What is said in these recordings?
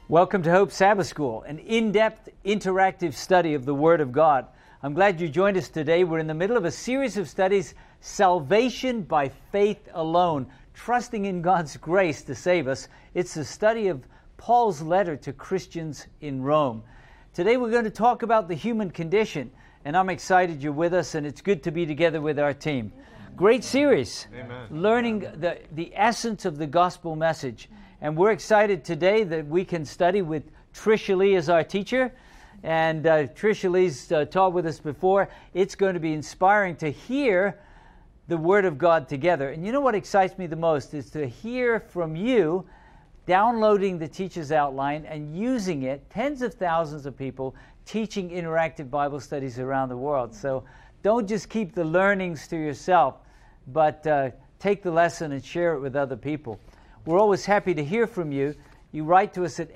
Welcome to Hope Sabbath School, an in-depth, interactive study of the Word of God. I'm glad you joined us today. We're in the middle of a series of studies, Salvation by Faith Alone, trusting in God's grace to save us. It's a study of Paul's letter to Christians in Rome. Today we're going to talk about the human condition, and I'm excited you're with us, and it's good to be together with our team. Great series, Amen. Learning the essence of the gospel message. And we're excited today that we can study with Tricia Lee as our teacher. And Tricia Lee's taught with us before. It's going to be inspiring to hear the Word of God together. And you know what excites me the most is to hear from you downloading the teacher's outline and using it. Tens of thousands of people teaching interactive Bible studies around the world. So don't just keep the learnings to yourself, but take the lesson and share it with other people. We're always happy to hear from you. You write to us at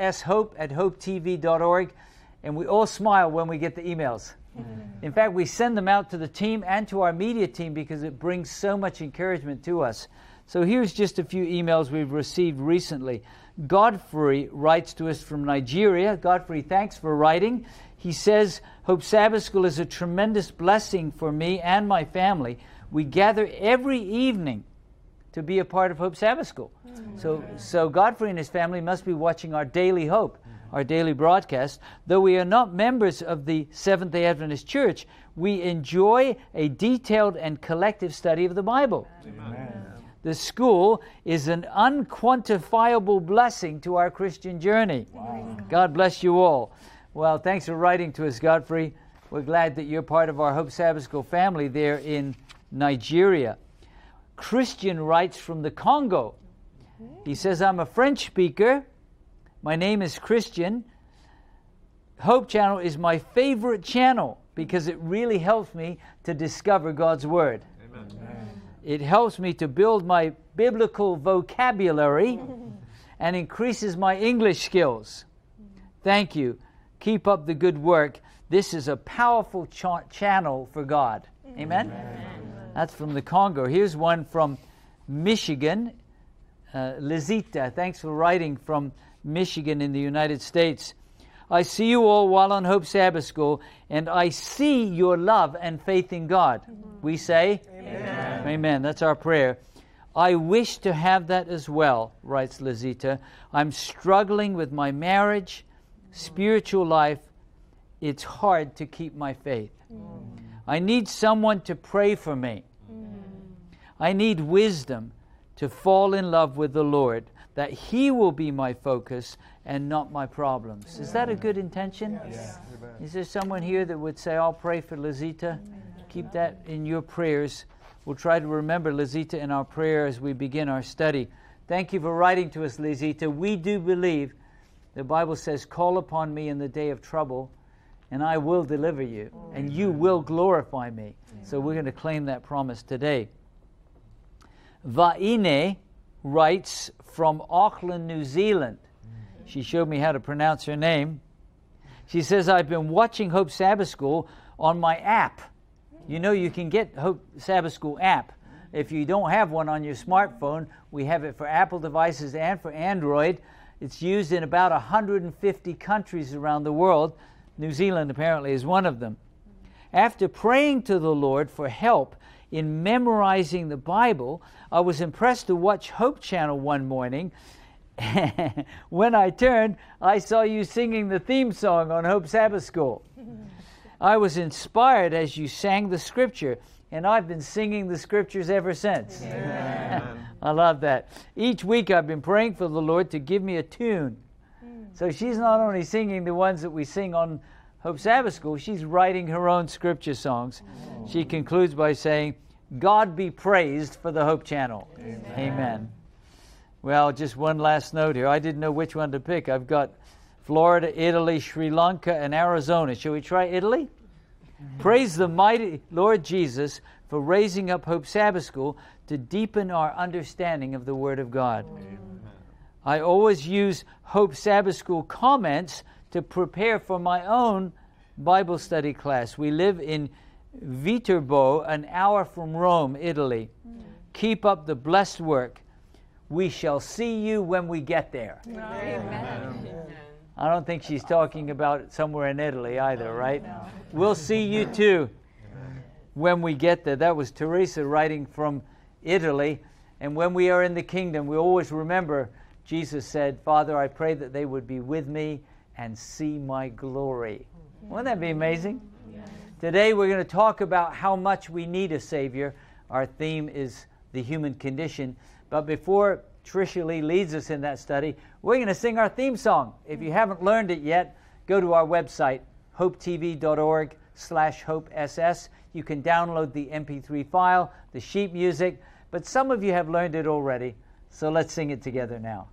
sshope@hopetv.org, and we all smile when we get the emails. In fact, we send them out to the team and to our media team because it brings so much encouragement to us. So here's just a few emails we've received recently. Godfrey writes to us from Nigeria. Godfrey, thanks for writing. He says, Hope Sabbath School is a tremendous blessing for me and my family. We gather every evening to be a part of Hope Sabbath School. So Godfrey and his family must be watching our daily Hope, our daily broadcast. Though we are not members of the Seventh-day Adventist Church, we enjoy a detailed and collective study of the Bible. Amen. The school is an unquantifiable blessing to our Christian journey. Wow. God bless you all. Well, thanks for writing to us, Godfrey. We're glad that you're part of our Hope Sabbath School family there in Nigeria. Christian writes from the Congo. He says, I'm a French speaker. My name is Christian. Hope Channel is my favorite channel because it really helps me to discover God's Word. Amen. It helps me to build my biblical vocabulary and increases my English skills. Thank you. Keep up the good work. This is a powerful channel for God. Amen? Amen. That's from the Congo. Here's one from Michigan. Lizita, thanks for writing from Michigan in the United States. I see you all while on Hope Sabbath School, and I see your love and faith in God. We say, Amen. Amen. That's our prayer. I wish to have that as well, writes Lizita. I'm struggling with my marriage, spiritual life. It's hard to keep my faith. I need someone to pray for me. I need wisdom to fall in love with the Lord, that He will be my focus and not my problems. Is that a good intention? Yes. Is there someone here that would say, I'll pray for Lizita? Keep that in your prayers. We'll try to remember Lizita in our prayer as we begin our study. Thank you for writing to us, Lizita. We do believe the Bible says, call upon me in the day of trouble, and I will deliver you, and you will glorify me. So we're going to claim that promise today. Vaine writes from Auckland, New Zealand. She showed me how to pronounce her name. She says, I've been watching Hope Sabbath School on my app. You know you can get Hope Sabbath School app. If you don't have one on your smartphone, we have it for Apple devices and for Android. It's used in about 150 countries around the world. New Zealand apparently is one of them. After praying to the Lord for help in memorizing the Bible, I was impressed to watch Hope Channel one morning. When I turned, I saw you singing the theme song on Hope Sabbath School. I was inspired as you sang the scripture, and I've been singing the scriptures ever since. I love that. Each week I've been praying for the Lord to give me a tune. So she's not only singing the ones that we sing on Hope Sabbath School, she's writing her own scripture songs. She concludes by saying, God be praised for the Hope Channel. Amen. Amen. Well, just one last note here. I didn't know which one to pick. I've got Florida, Italy, Sri Lanka, and Arizona. Shall we try Italy? Praise the mighty Lord Jesus for raising up Hope Sabbath School to deepen our understanding of the Word of God. Amen. I always use Hope Sabbath School comments to prepare for my own Bible study class. We live in Viterbo, an hour from Rome, Italy. Keep up the blessed work. we shall see you when we get there. Amen. I don't think she's talking about somewhere in Italy either, right? We'll see you too when we get there. That was Teresa writing from Italy. And when we are in the kingdom, we always remember Jesus said, Father, I pray that they would be with me and see my glory. Wouldn't that be amazing? Today we're going to talk about how much we need a Savior. Our theme is the human condition. But before Tricia Lee leads us in that study, we're going to sing our theme song. If you haven't learned it yet, go to our website, hopetv.org/hopess. You can download the MP3 file, the sheet music, but some of you have learned it already, so let's sing it together now.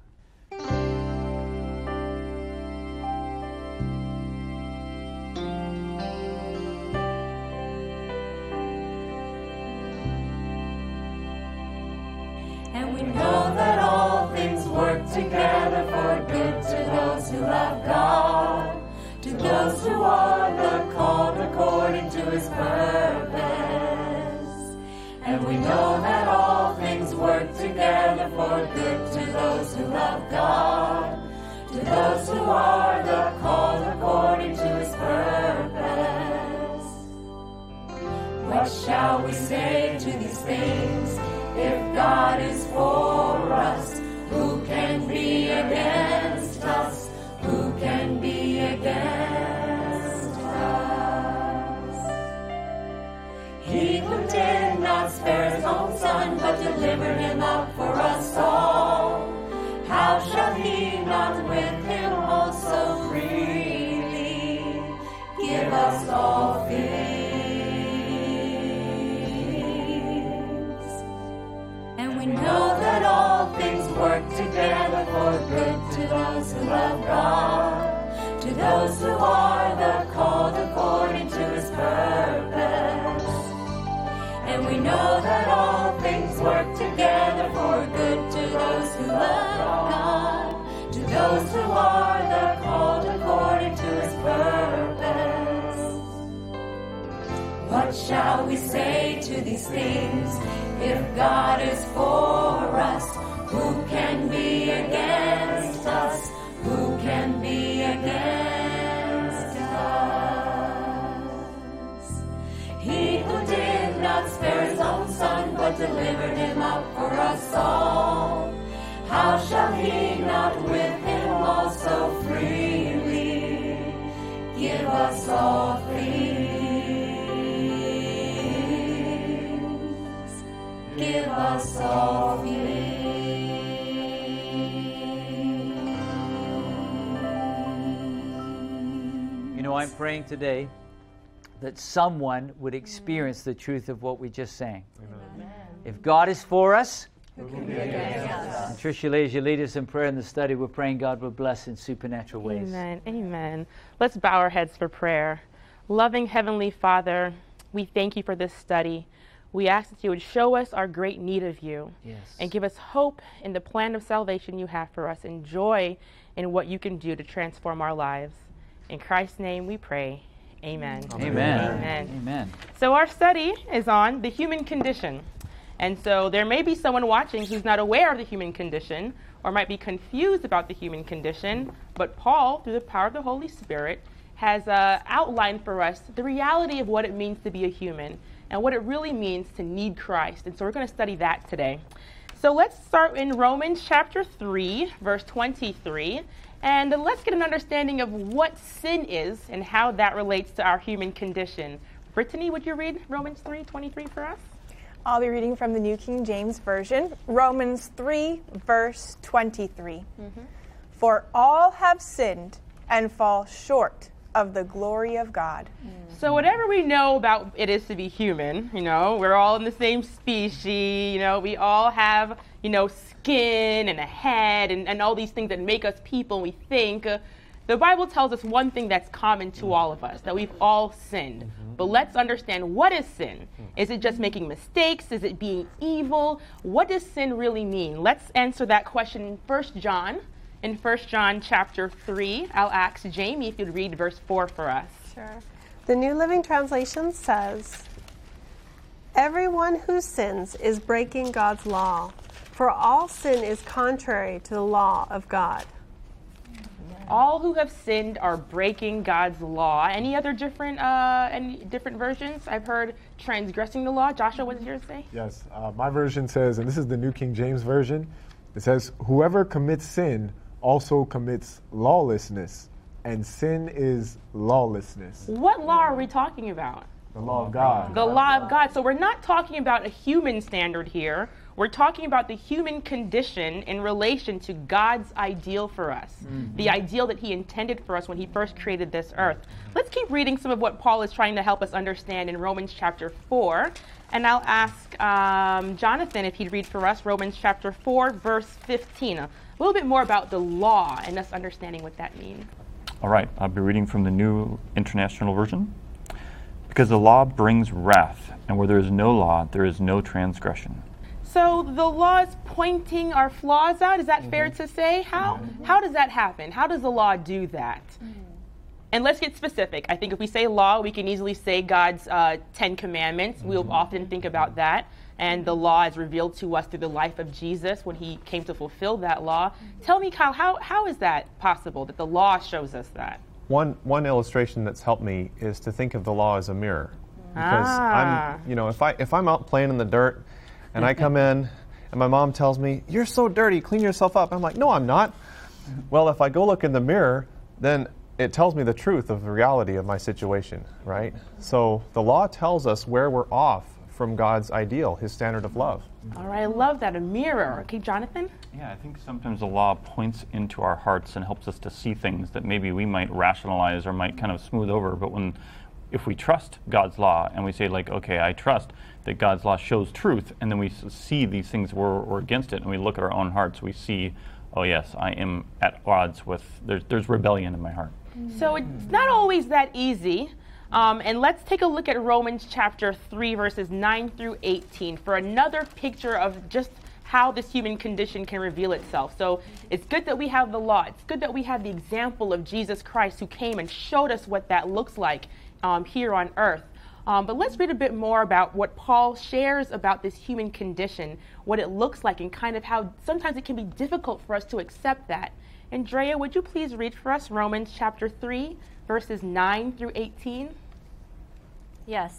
And we know that all things work together for good to those who love God, to those who are the called according to His purpose. And we know that all things work together for good to those who love God, to those who are the called according to His purpose. What shall we say to these things? If God is for us, who can be against us? Who can be against us? He who did not spare His own Son, but delivered Him up for us all, how shall He not with Him also freely give us all things? We know that all things work together for good to those who love God, to those who are the called according to His purpose. And we know that all things work together for good to those who love God, to those who are the called according to His purpose. What shall we say to these things? If God is for us, who can be against us? Who can be against us? He who did not spare His own Son, but delivered Him up for us all, how shall He not with Him also freely give us all things? Give us all things. You know, I'm praying today that someone would experience the truth of what we just sang. Amen. If God is for us, who can be against us? And Tricia Lee, as you lead us in prayer in the study, we're praying God will bless in supernatural ways. Amen. Amen. Let's bow our heads for prayer. Loving Heavenly Father, we thank you for this study. We ask that you would show us our great need of you, and give us hope in the plan of salvation you have for us, and joy in what you can do to transform our lives. In Christ's name we pray. Amen. Amen. Amen. Amen. So our study is on the human condition. And so there may be someone watching who's not aware of the human condition or might be confused about the human condition, but Paul, through the power of the Holy Spirit, has outlined for us the reality of what it means to be a human and what it really means to need Christ. And so we're going to study that today. So let's start in Romans chapter 3, verse 23. And let's get an understanding of what sin is and how that relates to our human condition. Brittany, would you read Romans 3:23 for us? I'll be reading from the New King James Version, Romans 3, verse 23. For all have sinned and fall short of the glory of God. So whatever we know about it is to be human, we're all in the same species, we all have, skin and a head and all these things that make us people, we think. The Bible tells us one thing that's common to all of us, that we've all sinned. But let's understand, what is sin? Is it just making mistakes? Is it being evil? What does sin really mean? Let's answer that question in 1 John. In 1 John chapter 3, I'll ask Jamie if you'd read verse 4 for us. Sure. The New Living Translation says, everyone who sins is breaking God's law, for For all sin is contrary to the law of God. All who have sinned are breaking God's law. Any different versions? I've heard transgressing the law. Joshua, what does yours say? Yes, my version says, and this is the New King James Version, it says, whoever commits sin also commits lawlessness, and sin is lawlessness. What law are we talking about? The law of God. The law of God. So we're not talking about a human standard here. We're talking about the human condition in relation to God's ideal for us, the ideal that he intended for us when he first created this earth. Let's keep reading some of what Paul is trying to help us understand in Romans chapter 4. And I'll ask Jonathan if he'd read for us Romans chapter 4, verse 15. A little bit more about the law and us understanding what that means. All right, I'll be reading from the New International Version. Because the law brings wrath, and where there is no law, there is no transgression. So the law is pointing our flaws out. Is that fair to say? How does that happen? How does the law do that? And let's get specific. I think if we say law, we can easily say God's 10 Commandments. We'll often think about that. And the law is revealed to us through the life of Jesus when he came to fulfill that law. Tell me, Kyle, how is that possible, that the law shows us that? One illustration that's helped me is to think of the law as a mirror. Because if I'm out playing in the dirt and I come in and my mom tells me, "You're so dirty, clean yourself up." I'm like, "No, I'm not." Well, if I go look in the mirror, then it tells me the truth of the reality of my situation, right? So the law tells us where we're off from God's ideal, his standard of love. All right, I love that, a mirror. Okay, Jonathan? Yeah, I think sometimes the law points into our hearts and helps us to see things that maybe we might rationalize or might kind of smooth over. But if we trust God's law and we say, like, okay, I trust that God's law shows truth, and then we see these things we're against it, and we look at our own hearts, we see, oh yes, I am at odds with, there's rebellion in my heart. So it's not always that easy. And let's take a look at Romans chapter 3, verses 9 through 18 for another picture of just how this human condition can reveal itself. So it's good that we have the law. It's good that we have the example of Jesus Christ who came and showed us what that looks like here on earth. But let's read a bit more about what Paul shares about this human condition, what it looks like, and kind of how sometimes it can be difficult for us to accept that. Andrea, would you please read for us Romans chapter 3, verses 9 through 18? Yes.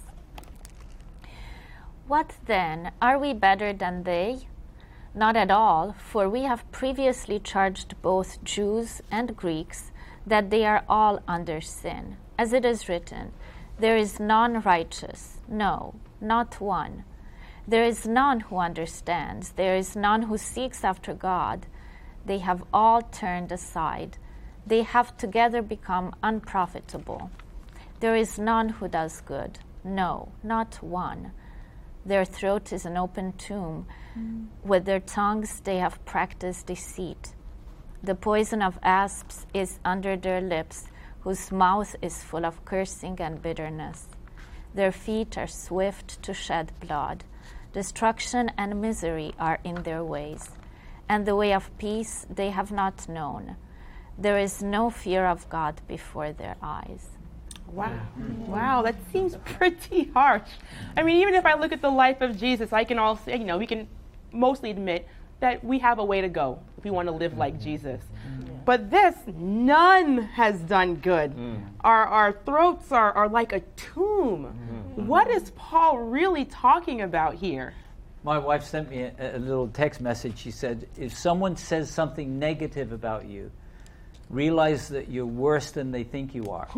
What then? Are we better than they? Not at all, for we have previously charged both Jews and Greeks that they are all under sin. As it is written, there is none righteous, no, not one. There is none who understands, there is none who seeks after God. They have all turned aside. They have together become unprofitable. There is none who does good, no, not one. Their throat is an open tomb. With their tongues they have practiced deceit. The poison of asps is under their lips, whose mouth is full of cursing and bitterness. Their feet are swift to shed blood. Destruction and misery are in their ways, and the way of peace they have not known. There is no fear of God before their eyes. Wow, that seems pretty harsh. I mean, even if I look at the life of Jesus, I can also, we can mostly admit that we have a way to go if we want to live like Jesus. But this, none has done good. Our throats are like a tomb. What is Paul really talking about here? My wife sent me a little text message. She said, if someone says something negative about you, realize that you're worse than they think you are.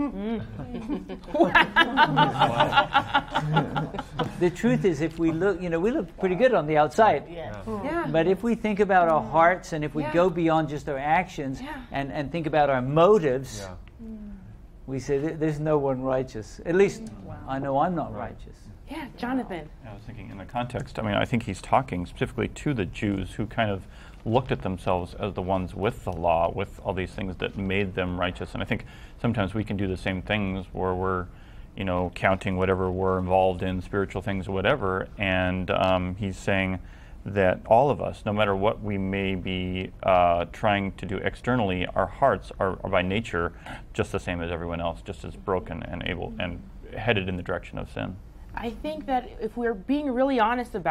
The truth is, if we look, we look pretty good on the outside. Yeah. But if we think about our hearts, and if we go beyond just our actions and think about our motives, we say, there's no one righteous. At least I know I'm not righteous. Yeah, Jonathan. I was thinking in the context, I think he's talking specifically to the Jews who kind of looked at themselves as the ones with the law, with all these things that made them righteous. And I think sometimes we can do the same things where we're, counting whatever we're involved in, spiritual things or whatever. And he's saying that all of us, no matter what we may be trying to do externally, our hearts are by nature just the same as everyone else, just as broken and able and headed in the direction of sin. I think that if we're being really honest about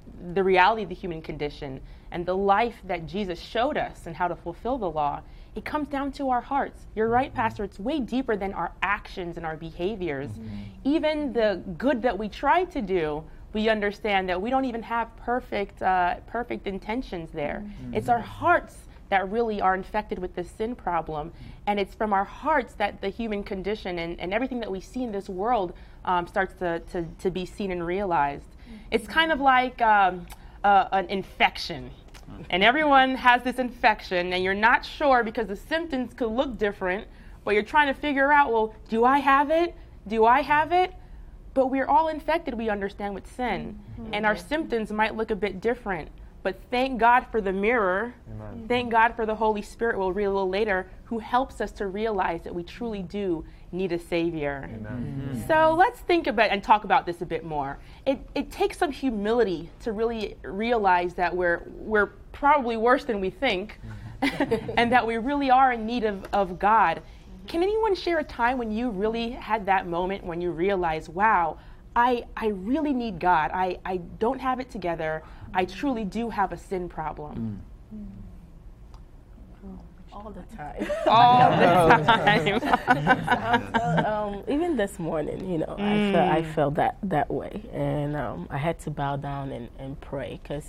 the reality of the human condition and the life that Jesus showed us and how to fulfill the law, it comes down to our hearts. You're right, Pastor. It's way deeper than our actions and our behaviors. Even the good that we try to do, we understand that we don't even have perfect intentions there. It's our hearts that really are infected with this sin problem. And it's from our hearts that the human condition and everything that we see in this world starts to be seen and realized. It's kind of like an infection. And everyone has this infection, and you're not sure because the symptoms could look different, but you're trying to figure out, well, do I have it? Do I have it? But we're all infected, we understand, with sin. And our symptoms might look a bit different. But thank God for the mirror. Amen. Thank God for the Holy Spirit, we'll read a little later, who helps us to realize that we truly do need a Savior. Amen. So let's think about and talk about this a bit more. It takes some humility to really realize that we're probably worse than we think and that we really are in need of God. Can anyone share a time when you really had that moment when you realized, wow, I really need God. I don't have it together. I truly do have a sin problem. All the time. All the time. Even this morning, I felt that way. And I had to bow down and pray because,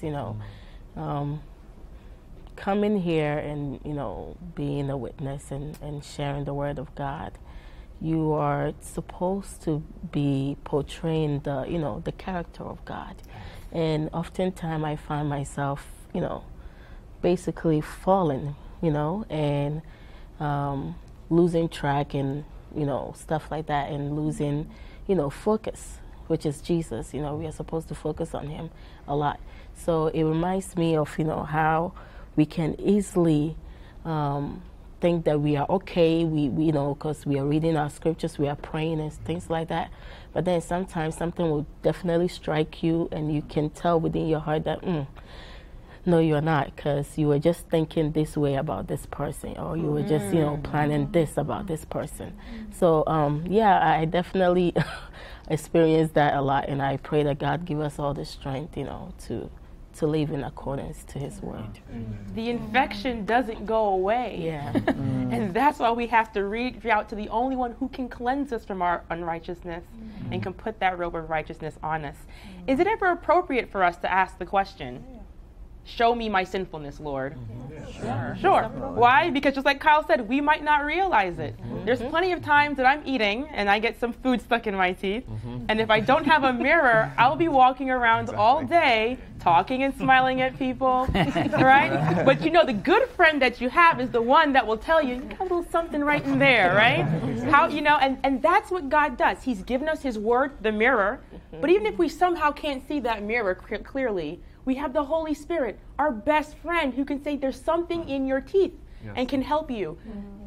coming here and, being a witness and sharing the Word of God, you are supposed to be portraying the character of God. And oftentimes I find myself, basically falling, and losing track and, stuff like that, and losing, focus, which is Jesus. We are supposed to focus on Him a lot. So it reminds me of, how we can easily think that we are okay, we because we are reading our scriptures, we are praying and things like that. But then sometimes something will definitely strike you, and you can tell within your heart that, no, you're not, because you were just thinking this way about this person, or you were just, planning this about this person. So, I definitely experienced that a lot, and I pray that God give us all the strength, to live in accordance to His word. The infection doesn't go away. Yeah. And that's why we have to reach out to the only one who can cleanse us from our unrighteousness and can put that robe of righteousness on us. Is it ever appropriate for us to ask the question, show me my sinfulness, Lord? Sure. Why? Because just like Kyle said, we might not realize it. There's plenty of times that I'm eating and I get some food stuck in my teeth. And if I don't have a mirror, I'll be walking around all day talking and smiling at people, right? But the good friend that you have is the one that will tell you, you got a little something right in there, right? How, and that's what God does. He's given us His word, the mirror. But even if we somehow can't see that mirror clearly, we have the Holy Spirit, our best friend, who can say there's something in your teeth and can help you.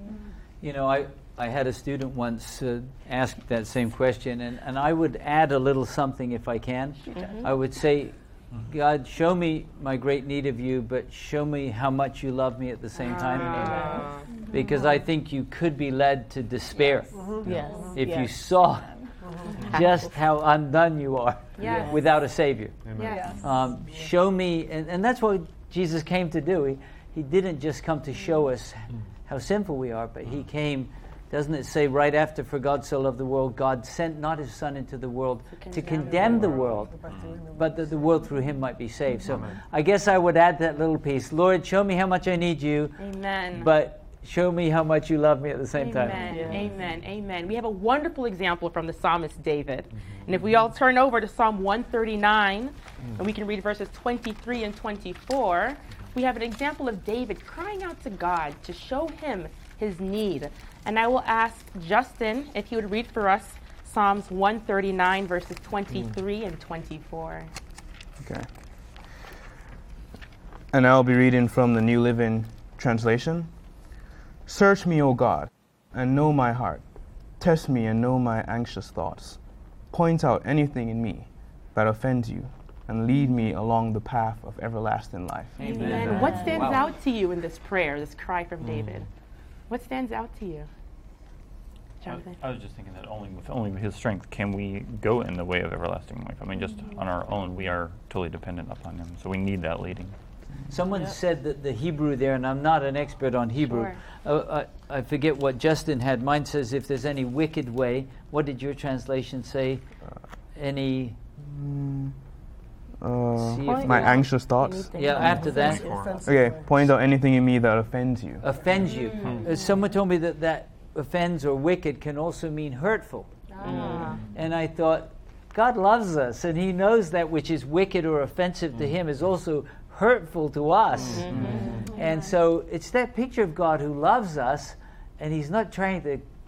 I had a student once ask that same question, and I would add a little something if I can. I would say, God, show me my great need of you, but show me how much you love me at the same time. Because I think you could be led to despair if you saw just how undone you are without a Savior. Show me, and that's what Jesus came to do. He didn't just come to show us how sinful we are, but He came, doesn't it say right after, for God so loved the world, God sent not His Son into the world to condemn the world, but that the world through Him might be saved. So I guess I would add that little piece. Lord, show me how much I need you. Amen. But show me how much you love me at the same time. Amen. Amen. We have a wonderful example from the psalmist David. And if we all turn over to Psalm 139, and we can read verses 23 and 24, we have an example of David crying out to God to show him his need. And I will ask Justin if he would read for us Psalms 139, verses 23 and 24. Okay. And I'll be reading from the New Living Translation. Search me, O God, and know my heart. Test me and know my anxious thoughts. Point out anything in me that offends you, and lead me along the path of everlasting life. Amen. What stands out to you in this prayer, this cry from David? What stands out to you? Jonathan. I was just thinking that only with his strength can we go in the way of everlasting life. I mean, just on our own, we are totally dependent upon him. So we need that leading. Someone said that the Hebrew there, and I'm not an expert on Hebrew. Sure. I forget what Justin had. Mine says, if there's any wicked way. What did your translation say? Any... my anxious thoughts. Yeah, after that. Okay, point out anything in me that offends you. Offends you. Someone told me that offends or wicked can also mean hurtful. And I thought, God loves us, and he knows that which is wicked or offensive to him is also hurtful to us. And so it's that picture of God who loves us, and he's not trying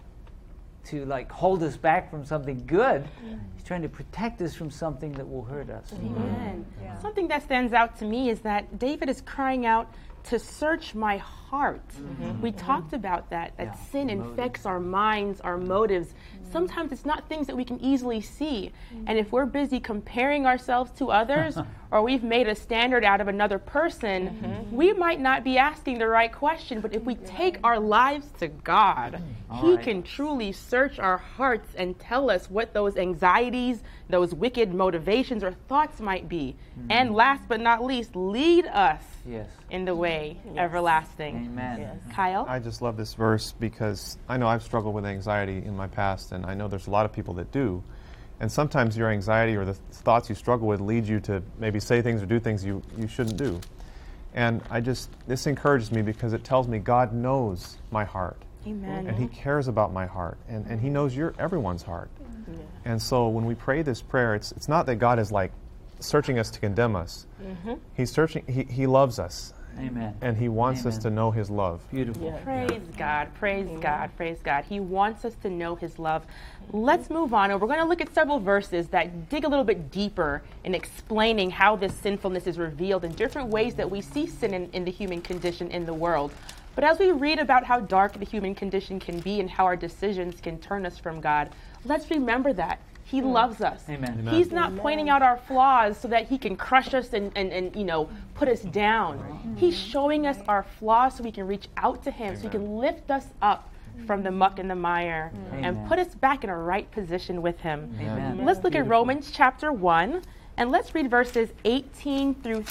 to like hold us back from something good. He's trying to protect us from something that will hurt us. Amen. Yeah. Something that stands out to me is that David is crying out to search my heart. We talked about that sin infects our minds, our motives. Sometimes it's not things that we can easily see. And if we're busy comparing ourselves to others, or we've made a standard out of another person, we might not be asking the right question. But if we take our lives to God, he can truly search our hearts and tell us what those anxieties, those wicked motivations or thoughts might be. And last but not least, lead us in the way everlasting. Amen. Kyle? I just love this verse because I know I've struggled with anxiety in my past, and I know there's a lot of people that do. And sometimes your anxiety or the thoughts you struggle with lead you to maybe say things or do things you shouldn't do. And this encourages me because it tells me God knows my heart. Amen. And he cares about my heart. And he knows everyone's heart. And so when we pray this prayer, it's not that God is like searching us to condemn us. He's searching, he loves us. Amen. And he wants us to know his love. Beautiful. Praise God, praise God, praise God. He wants us to know his love. Let's move on, and we're going to look at several verses that dig a little bit deeper in explaining how this sinfulness is revealed in different ways that we see sin in the human condition in the world. But as we read about how dark the human condition can be and how our decisions can turn us from God, let's remember that he loves us. Amen. He's not pointing out our flaws so that he can crush us and put us down. He's showing us our flaws so we can reach out to him, so he can lift us up from the muck and the mire and put us back in a right position with him. Amen. Let's look at Romans chapter 1, and let's read verses 18 through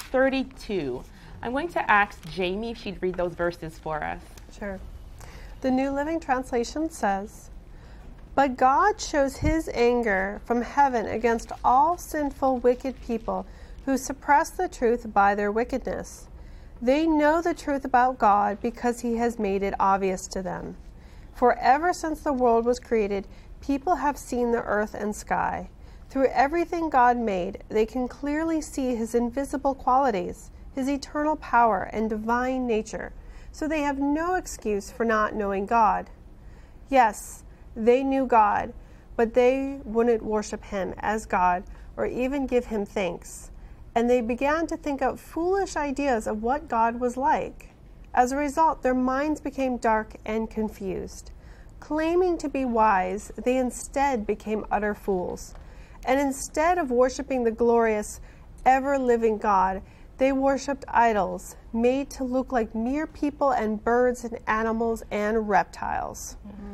32. I'm going to ask Jamie if she'd read those verses for us. Sure. The New Living Translation says, "But God shows his anger from heaven against all sinful, wicked people who suppress the truth by their wickedness. They know the truth about God because he has made it obvious to them. For ever since the world was created, people have seen the earth and sky. Through everything God made, they can clearly see his invisible qualities, his eternal power and divine nature, so they have no excuse for not knowing God. Yes, they knew God, but they wouldn't worship him as God or even give him thanks. And they began to think out foolish ideas of what God was like. As a result, their minds became dark and confused. Claiming to be wise, they instead became utter fools. And instead of worshiping the glorious, ever-living God, they worshipped idols made to look like mere people and birds and animals and reptiles.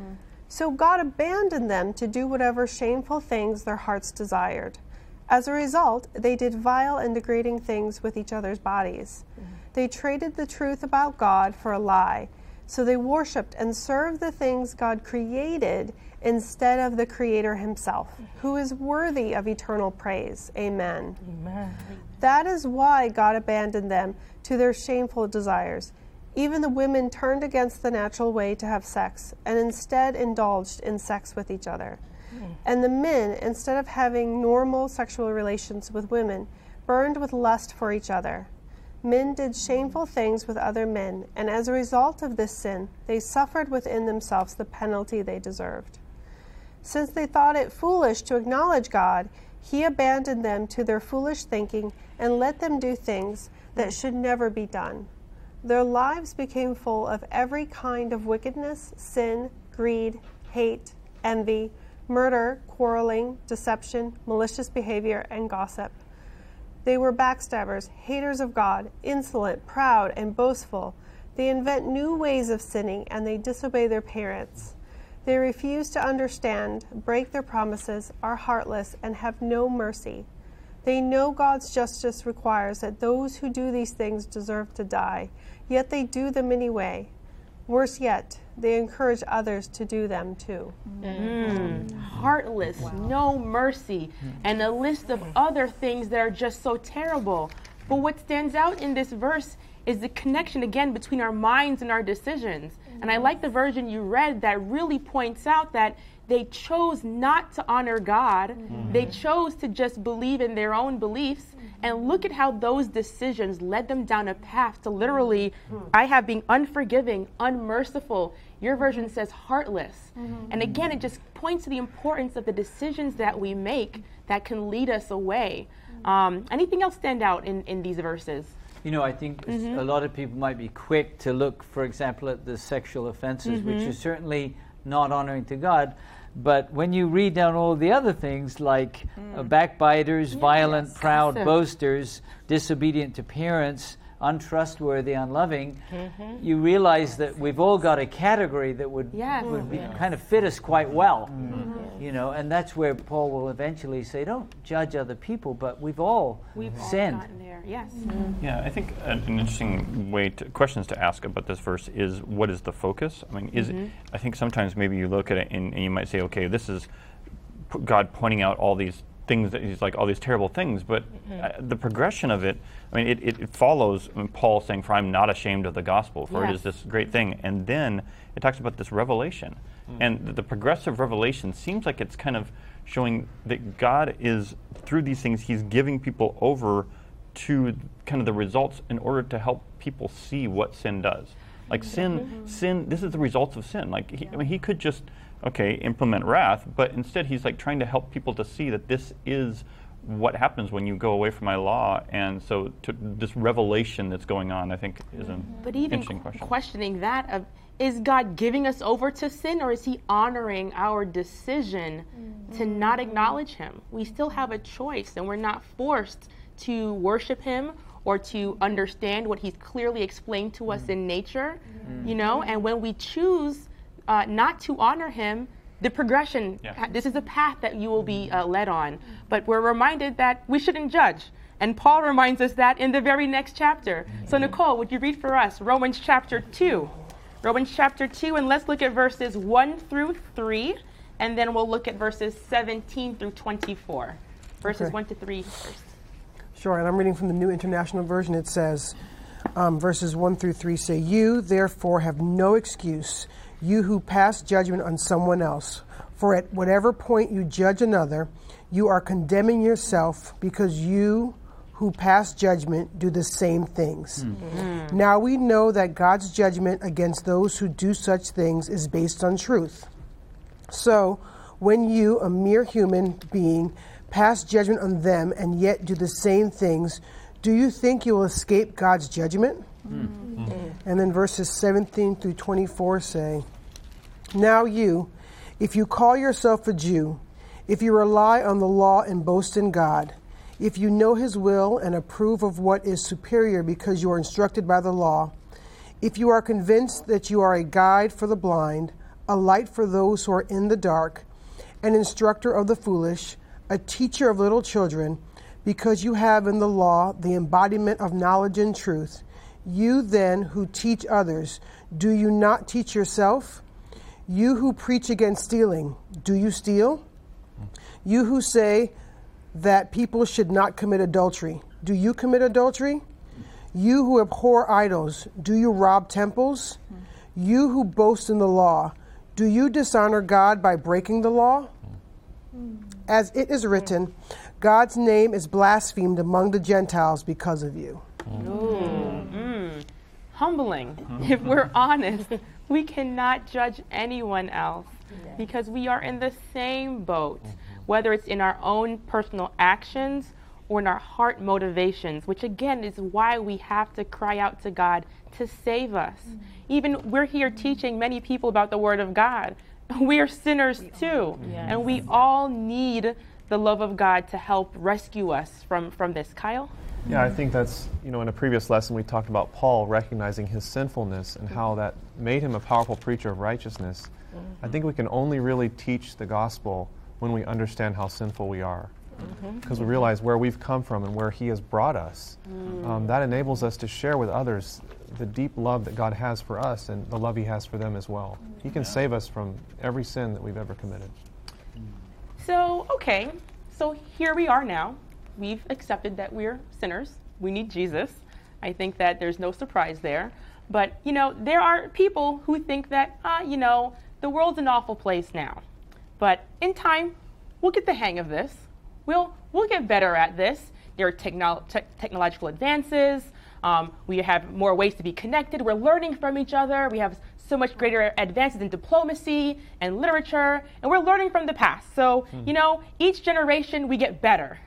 So God abandoned them to do whatever shameful things their hearts desired. As a result, they did vile and degrading things with each other's bodies. They traded the truth about God for a lie. So they worshipped and served the things God created instead of the Creator himself, who is worthy of eternal praise. Amen. Amen. That is why God abandoned them to their shameful desires. Even the women turned against the natural way to have sex and instead indulged in sex with each other. And the men, instead of having normal sexual relations with women, burned with lust for each other. Men did shameful things with other men, and as a result of this sin, they suffered within themselves the penalty they deserved. Since they thought it foolish to acknowledge God, he abandoned them to their foolish thinking and let them do things that should never be done. Their lives became full of every kind of wickedness, sin, greed, hate, envy, murder, quarreling, deception, malicious behavior, and gossip. They were backstabbers, haters of God, insolent, proud, and boastful. They invent new ways of sinning, and they disobey their parents. They refuse to understand, break their promises, are heartless, and have no mercy. They know God's justice requires that those who do these things deserve to die, yet they do them anyway. Worse yet, they encourage others to do them too. Heartless, no mercy, and a list of other things that are just so terrible. But what stands out in this verse is the connection again between our minds and our decisions. And I like the version you read that really points out that they chose not to honor God. They chose to just believe in their own beliefs. And look at how those decisions led them down a path to literally, I have been unforgiving, unmerciful. Your version says heartless. And again, it just points to the importance of the decisions that we make that can lead us away. Anything else stand out in these verses? You know, I think a lot of people might be quick to look, for example, at the sexual offenses, which is certainly not honoring to God. But when you read down all the other things like backbiters, violent, proud, boasters, disobedient to parents, untrustworthy, unloving, you realize that we've all got a category that would kind of fit us quite well. You know, and that's where Paul will eventually say, don't judge other people, but we've all sinned. All gotten there. Yes. Yeah, I think an interesting questions to ask about this verse is, what is the focus? I mean, I think sometimes maybe you look at it and you might say, okay, this is God pointing out all these things that he's like all these terrible things, but the progression of it, I mean, it follows Paul saying, for I'm not ashamed of the gospel, for it is this great thing. And then it talks about this revelation. And the progressive revelation seems like it's kind of showing that God is, through these things, he's giving people over to kind of the results in order to help people see what sin does. Like sin, this is the results of sin. Like, he could just, implement wrath, but instead he's like trying to help people to see that this is what happens when you go away from my law. And so this revelation that's going on, I think, is an interesting question. Questioning that of, is God giving us over to sin, or is he honoring our decision to not acknowledge him? We still have a choice, and we're not forced to worship him or to understand what he's clearly explained to us in nature, you know? And when we choose not to honor him, the progression, this is a path that you will be led on. But we're reminded that we shouldn't judge. And Paul reminds us that in the very next chapter. So Nicole, would you read for us Romans chapter 2? Romans chapter 2, and let's look at verses 1 through 3, and then we'll look at verses 17 through 24. Verses 1 to 3 first. Sure, and I'm reading from the New International Version. It says, verses 1 through 3 say, "You, therefore, have no excuse, you who pass judgment on someone else. For at whatever point you judge another, you are condemning yourself, because you who pass judgment do the same things. Now we know that God's judgment against those who do such things is based on truth. So, when you, a mere human being, pass judgment on them and yet do the same things, do you think you will escape God's judgment?" And then verses 17 through 24 say, "Now you, if you call yourself a Jew, if you rely on the law and boast in God, if you know his will and approve of what is superior because you are instructed by the law, if you are convinced that you are a guide for the blind, a light for those who are in the dark, an instructor of the foolish, a teacher of little children, because you have in the law the embodiment of knowledge and truth, you then who teach others, do you not teach yourself? You who preach against stealing, do you steal? You who say that people should not commit adultery, do you commit adultery? You who abhor idols, do you rob temples? You who boast in the law, do you dishonor God by breaking the law? As it is written, God's name is blasphemed among the Gentiles because of you." Humbling. If we're honest, we cannot judge anyone else because we are in the same boat, whether it's in our own personal actions or in our heart motivations, which again is why we have to cry out to God to save us. Even we're here teaching many people about the Word of God. We are sinners too, and we all need the love of God to help rescue us from this. Kyle? Yeah, I think that's, in a previous lesson we talked about Paul recognizing his sinfulness and how that made him a powerful preacher of righteousness. I think we can only really teach the gospel when we understand how sinful we are. Because we realize where we've come from and where He has brought us. That enables us to share with others the deep love that God has for us and the love He has for them as well. He can save us from every sin that we've ever committed. So here we are now. We've accepted that we're sinners. We need Jesus. I think that there's no surprise there. But, there are people who think that, the world's an awful place now. But in time, we'll get the hang of this. We'll get better at this. There are technological advances. We have more ways to be connected. We're learning from each other. We have so much greater advances in diplomacy and literature, and we're learning from the past. So, each generation we get better.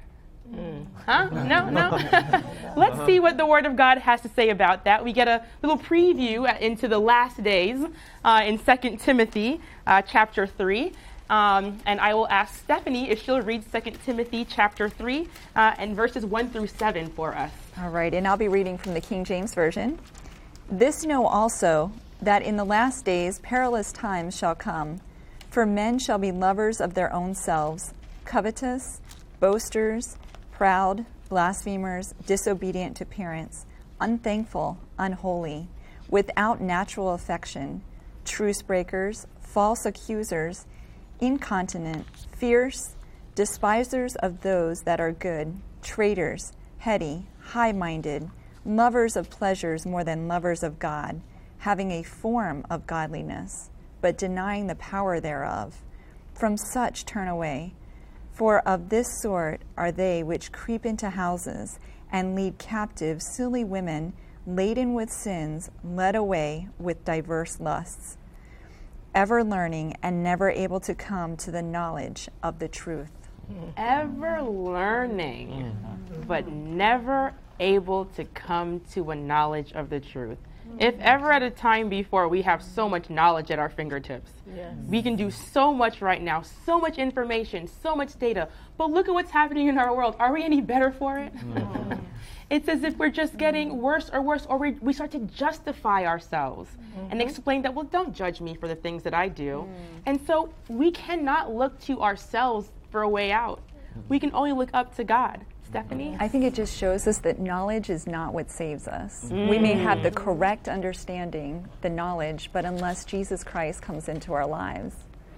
Huh? No? Let's see what the Word of God has to say about that. We get a little preview into the last days in 2 Timothy chapter 3. And I will ask Stephanie if she'll read 2 Timothy chapter 3 and verses 1 through 7 for us. All right, and I'll be reading from the King James Version. This know also, that in the last days perilous times shall come. For men shall be lovers of their own selves, covetous, boasters, proud, blasphemers, disobedient to parents, unthankful, unholy, without natural affection, truce breakers, false accusers, incontinent, fierce, despisers of those that are good, traitors, heady, high-minded, lovers of pleasures more than lovers of God, having a form of godliness, but denying the power thereof. From such turn away. For of this sort are they which creep into houses and lead captive silly women laden with sins, led away with diverse lusts, ever learning and never able to come to the knowledge of the truth. Ever learning, but never able to come to a knowledge of the truth. If ever at a time before we have so much knowledge at our fingertips. Yes. We can do so much right now, so much information, so much data. But look at what's happening in our world. Are we any better for it? No. It's as if we're just getting worse, or we start to justify ourselves and explain that, well, don't judge me for the things that I do. And so we cannot look to ourselves for a way out. We can only look up to God. Stephanie? I think it just shows us that knowledge is not what saves us. We may have the correct understanding, the knowledge, but unless Jesus Christ comes into our lives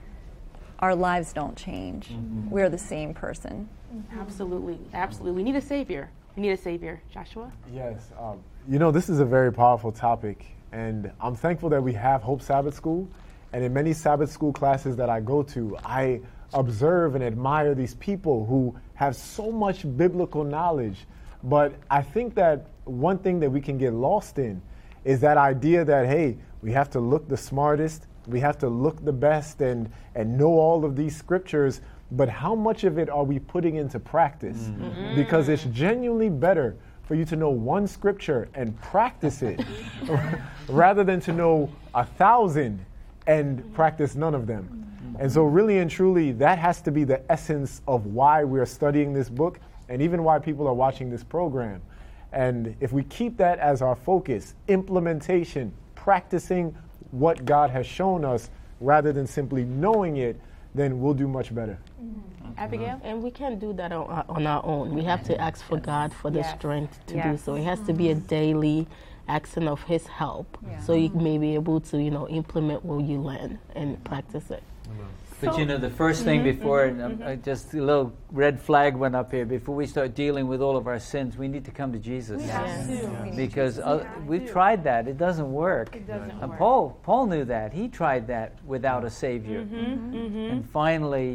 don't change. We're the same person. Absolutely. We need a Savior. Joshua? Yes. This is a very powerful topic, and I'm thankful that we have Hope Sabbath School. And in many Sabbath school classes that I go to, I observe and admire these people who have so much biblical knowledge. But I think that one thing that we can get lost in is that idea that, hey, we have to look the smartest, we have to look the best and know all of these scriptures, but how much of it are we putting into practice? Because it's genuinely better for you to know one scripture and practice it rather than to know 1,000 and practice none of them. And so really and truly, that has to be the essence of why we're studying this book and even why people are watching this program. And if we keep that as our focus, implementation, practicing what God has shown us rather than simply knowing it, then we'll do much better. Abigail? And we can't do that on our own. We have to ask for God for the strength to do so. It has to be a daily asking of His help so you may be able to, implement what you learn and practice it. But the first thing before, just a little red flag went up here, before we start dealing with all of our sins, we need to come to Jesus. Because we've tried that. It doesn't work. And Paul knew that. He tried that without a Savior. And finally,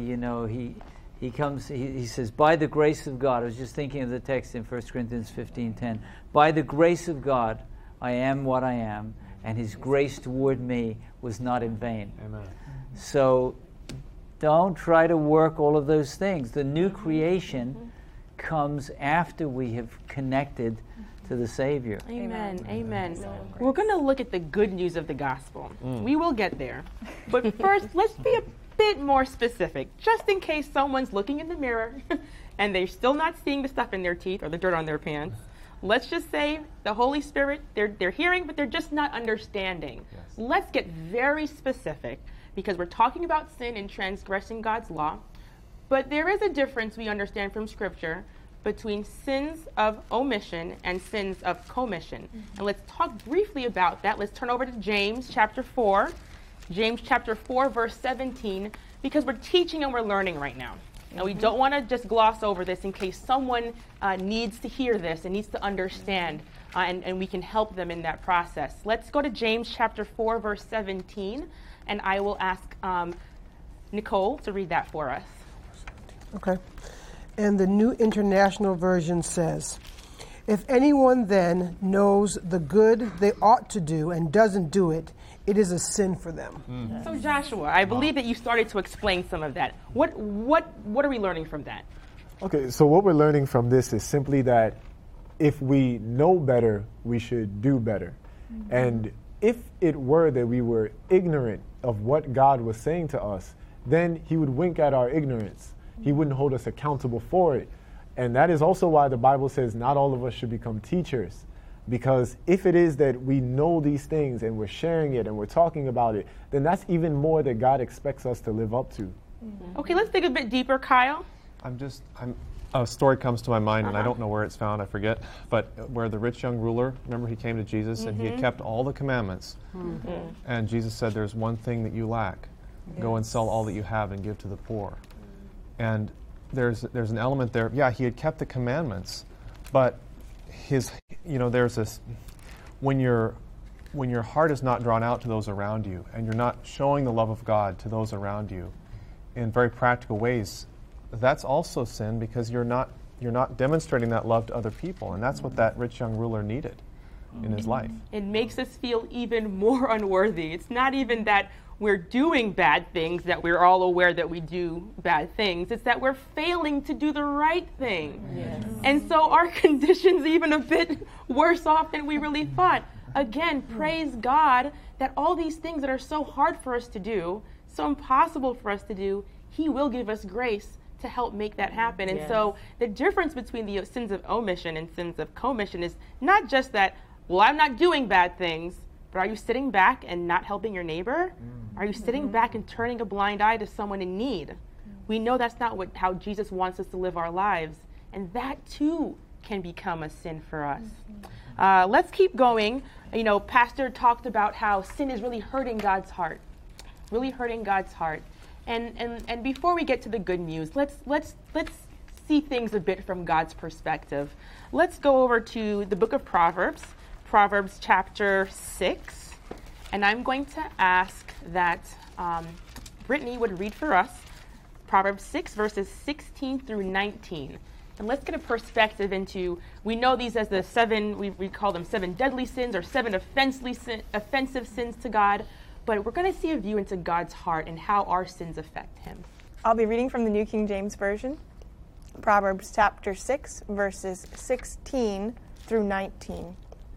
he comes, he says, by the grace of God, I was just thinking of the text in 1 Corinthians 15:10, by the grace of God, I am what I am, and His grace toward me was not in vain. Amen. So don't try to work all of those things. The new creation comes after we have connected to the Savior. Amen. We're going to look at the good news of the gospel. We will get there. But first, let's be a bit more specific, just in case someone's looking in the mirror and they're still not seeing the stuff in their teeth or the dirt on their pants. let's just say the Holy Spirit, they're hearing, but they're just not understanding. Yes. Let's get very specific, because we're talking about sin and transgressing God's law. But there is a difference we understand from Scripture between sins of omission and sins of commission. Mm-hmm. And let's talk briefly about that. Let's turn over to James chapter 4. James chapter 4, verse 17, because we're teaching and we're learning right now. Now, we don't want to just gloss over this in case someone needs to hear this and needs to understand, and we can help them in that process. Let's go to James chapter 4, verse 17, and I will ask Nicole to read that for us. Okay. And the New International Version says, "If anyone then knows the good they ought to do and doesn't do it, it is a sin for them." Mm. So Joshua, I believe that you started to explain some of that. What are we learning from that? Okay, so what we're learning from this is simply that if we know better, we should do better. Mm-hmm. And if it were that we were ignorant of what God was saying to us, then he would wink at our ignorance. He wouldn't hold us accountable for it. And that is also why the Bible says not all of us should become teachers. Because if it is that we know these things and we're sharing it and we're talking about it, then that's even more that God expects us to live up to. Mm-hmm. Okay, let's dig a bit deeper, Kyle. A story comes to my mind, and I don't know where it's found, I forget, but where the rich young ruler, remember he came to Jesus and he had kept all the commandments. Mm-hmm. And Jesus said, there's one thing that you lack. Yes. Go and sell all that you have and give to the poor. And there's an element there. Yeah, he had kept the commandments, but there's this, when your heart is not drawn out to those around you, and you're not showing the love of God to those around you in very practical ways, that's also sin, because you're not demonstrating that love to other people, and that's what that rich young ruler needed in his life. It makes us feel even more unworthy. It's not even that we're doing bad things, that we're all aware that we do bad things. It's that we're failing to do the right thing. Yes. And so our condition's even a bit worse off than we really thought. Again, praise God that all these things that are so hard for us to do, so impossible for us to do, he will give us grace to help make that happen. And so the difference between the sins of omission and sins of commission is not just that, well, I'm not doing bad things, but are you sitting back and not helping your neighbor? Are you sitting back and turning a blind eye to someone in need? We know that's not how Jesus wants us to live our lives. And that too can become a sin for us. Let's keep going. Pastor talked about how sin is really hurting God's heart. Really hurting God's heart. And before we get to the good news, let's see things a bit from God's perspective. Let's go over to the book of Proverbs. Proverbs chapter 6, and I'm going to ask that Brittany would read for us Proverbs 6, verses 16 through 19. And let's get a perspective into, we know these as the seven, we call them 7 deadly sins or 7 offensive sins to God, but we're going to see a view into God's heart and how our sins affect him. I'll be reading from the New King James Version, Proverbs chapter 6, verses 16 through 19.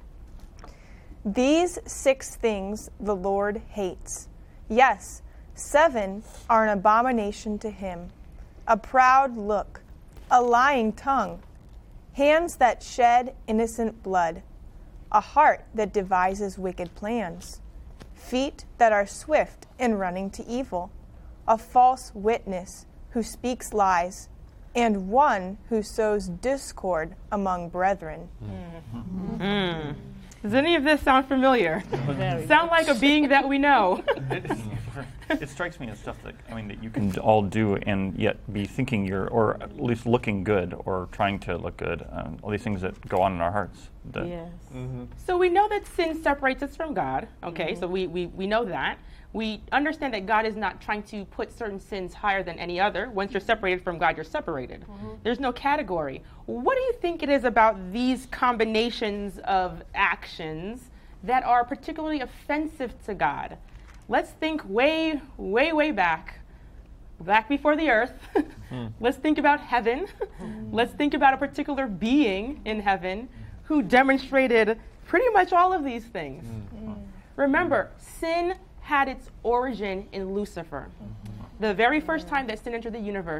These 6 things the Lord hates. Yes, 7 are an abomination to him. A proud look, a lying tongue, hands that shed innocent blood, a heart that devises wicked plans, feet that are swift in running to evil, a false witness who speaks lies, and one who sows discord among brethren. Mm. Does any of this sound familiar? Sound like a being that we know? It strikes me as stuff that you can all do and yet be thinking or at least looking good, or trying to look good. All these things that go on in our hearts. Yes. Mm-hmm. So we know that sin separates us from God. Okay, so we know that. We understand that God is not trying to put certain sins higher than any other. Once you're separated from God, you're separated. Mm-hmm. There's no category. What do you think it is about these combinations of actions that are particularly offensive to God? Let's think way, way, way back before the earth. Let's think about heaven. Let's think about a particular being in heaven who demonstrated pretty much all of these things. Remember, sin had its origin in Lucifer. The very first time that sin entered the universe,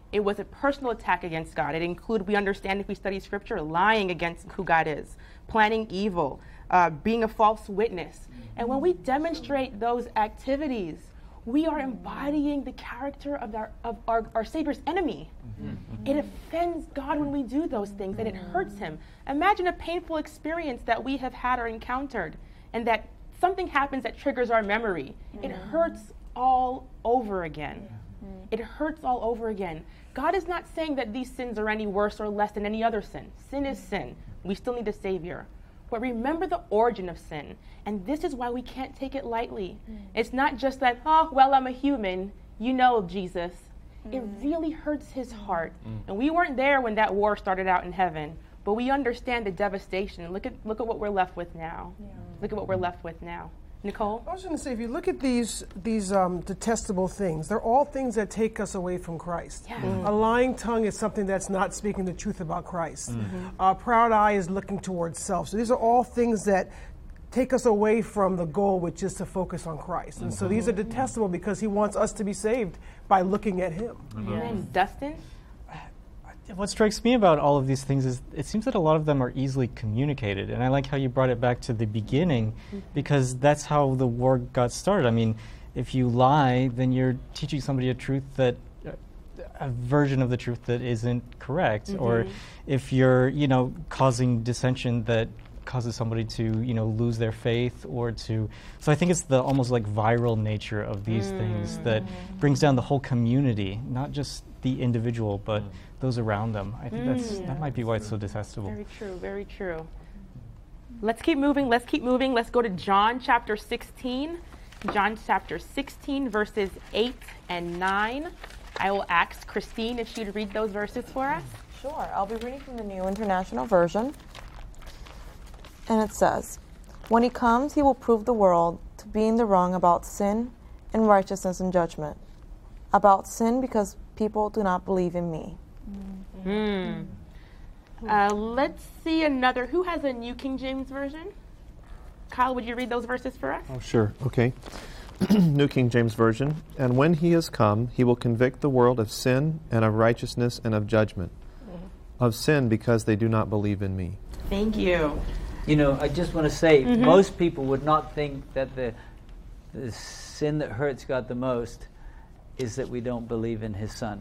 It was a personal attack against God. It included, we understand if we study Scripture, lying against who God is, planning evil, being a false witness. And when we demonstrate those activities, we are embodying the character of our Savior's enemy. It offends God when we do those things, and it hurts him. Imagine a painful experience that we have had or encountered, and that something happens that triggers our memory. It hurts all over again. It hurts all over again. God is not saying that these sins are any worse or less than any other sin. Sin is sin. We still need a Savior. But remember the origin of sin. And this is why we can't take it lightly. It's not just that, oh, well, I'm a human. You know Jesus. It really hurts his heart. And we weren't there when that war started out in heaven. But we understand the devastation. Look at what we're left with now. Look at what we're left with now. Nicole? I was going to say, if you look at these detestable things, they're all things that take us away from Christ. Yeah. A lying tongue is something that's not speaking the truth about Christ. A proud eye is looking towards self. So these are all things that take us away from the goal, which is to focus on Christ. And so these are detestable because he wants us to be saved by looking at him. And Dustin? What strikes me about all of these things is it seems that a lot of them are easily communicated. And I like how you brought it back to the beginning, because that's how the war got started. I mean, if you lie, then you're teaching somebody a truth that, a version of the truth that isn't correct. Or if you're, causing dissension that causes somebody to, lose their faith or to... So I think it's the almost like viral nature of these things that brings down the whole community, not just the individual, but those around them. I think that might be why it's so detestable. Very true, very true. Let's keep moving. Let's go to John chapter 16. John chapter 16, verses 8 and 9. I will ask Christine if she'd read those verses for us. Sure. I'll be reading from the New International Version. And it says, "When he comes, he will prove the world to be in the wrong about sin and righteousness and judgment. About sin because people do not believe in me." Let's see another. Who has a New King James Version? Kyle, would you read those verses for us? Oh, sure. Okay. New King James Version. "And when he has come, he will convict the world of sin and of righteousness and of judgment. Of sin because they do not believe in me." Thank you. I just want to say, most people would not think that the sin that hurts God the most is that we don't believe in his son.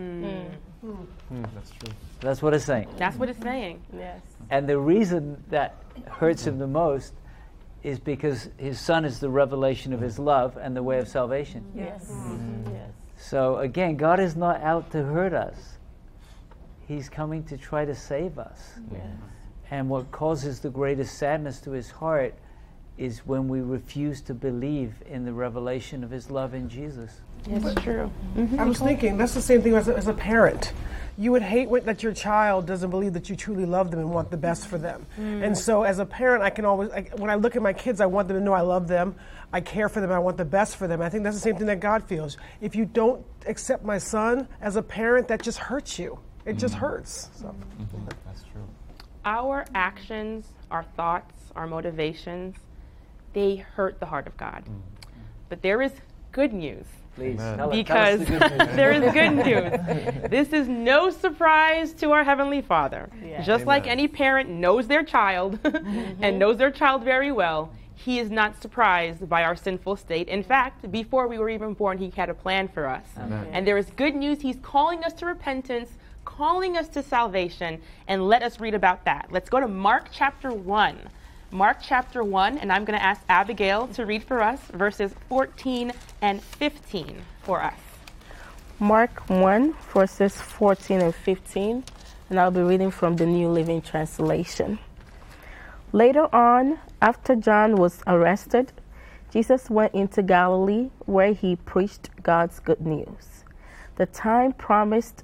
That's true. That's what it's saying. That's what it's saying. Yes. And the reason that hurts him the most is because his son is the revelation of his love and the way of salvation. Yes. Yes. So again, God is not out to hurt us. He's coming to try to save us. Yes. And what causes the greatest sadness to his heart is when we refuse to believe in the revelation of his love in Jesus. It's true. I was thinking, that's the same thing as a parent. You would hate that your child doesn't believe that you truly love them and want the best for them. And so as a parent, I can always, when I look at my kids, I want them to know I love them, I care for them, I want the best for them. I think that's the same thing that God feels. If you don't accept my son as a parent, that just hurts you. It just hurts. So. That's true. Our actions, our thoughts, our motivations, they hurt the heart of God. But there is good news. Please, because there is good news. This is no surprise to our Heavenly Father. Yeah. Just like any parent knows their child and knows their child very well, he is not surprised by our sinful state. In fact, before we were even born, he had a plan for us. Amen. And there is good news. He's calling us to repentance, calling us to salvation, and let us read about that. Let's go to Mark chapter 1. Mark chapter 1, and I'm going to ask Abigail to read for us verses 14 and 15 for us. Mark 1, verses 14 and 15, and I'll be reading from the New Living Translation. Later on, after John was arrested, Jesus went into Galilee, where he preached God's good news. The time promised